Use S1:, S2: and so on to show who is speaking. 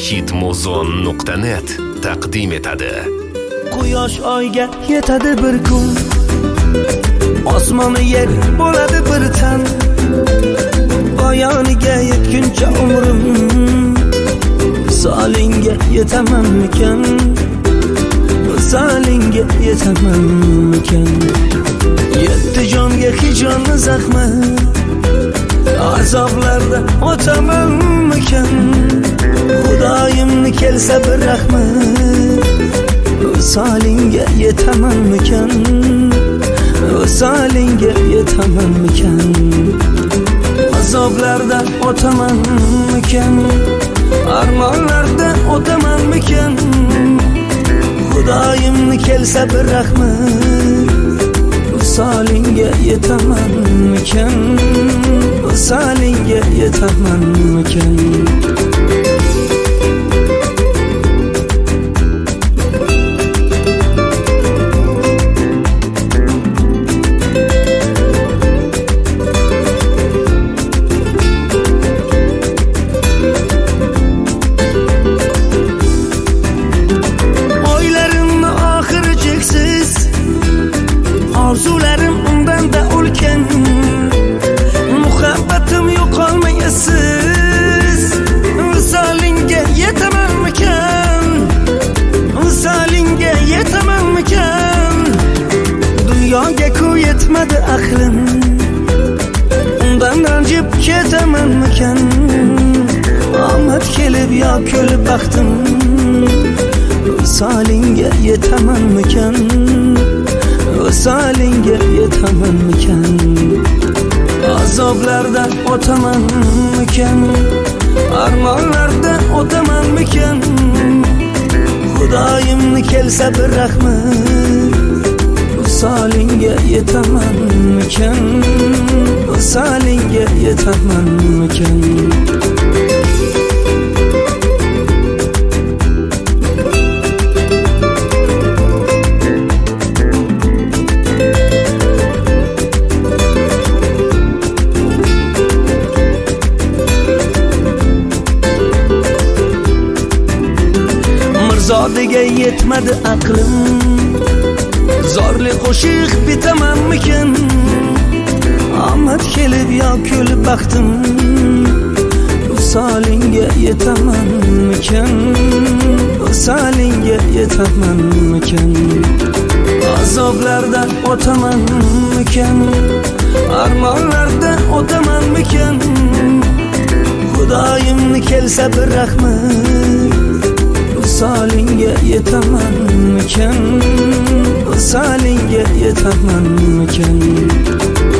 S1: hidmuzon.net taqdim etadi.
S2: Quyosh oyga yetadi bir kun, osmoni yer bo'ladi bir tan. Poyoniga yetguncha umrim, visolinga yetamanmikan? Visolinga yetamanmikan? Yetti jonga hijonni zahmi, azoblarda o'tamanmikan? Xudoyimni kelsa bir rahmi, visolinga yetamanmikan? Visolinga yetamanmikan? Azoblarda o'tamanmikan? Armonlarda o'tamanmikan? Xudoyimni kelsa bir rahmi, visolinga yetamanmikan? Visolinga yetamanmikan? Orzularim undan da ulkan, muhabbatim yo'qolmaysiz. Visolinga yetamanmikan? Visolinga yetamanmikan? Dunyoga ku yetmadi aqlim, undan ranjib ketamanmikan? Omad kelib yo kulib baxtim, visolinga yetamanmikan? Visolinga yetamanmikan? Azoblarda o'tamanmikan? Armonlarda o'tamanmikan? Xudoyimni kelsa bir rahmi, visolinga yetamanmikan? Visolinga yetamanmikan? Zodiga yetmadi aqlim, zorli qo'shiq bitamanmikan? Omad kelib yo kulib baxtim, visolinga yetamanmikan? Visolinga yetamanmikan? Azoblarda o'tamanmikan? Armonlarda o'tamanmikan? Xudoyimni kelsa bir rahmi, visolinga yetamanmikan? Visolinga yetamanmikan?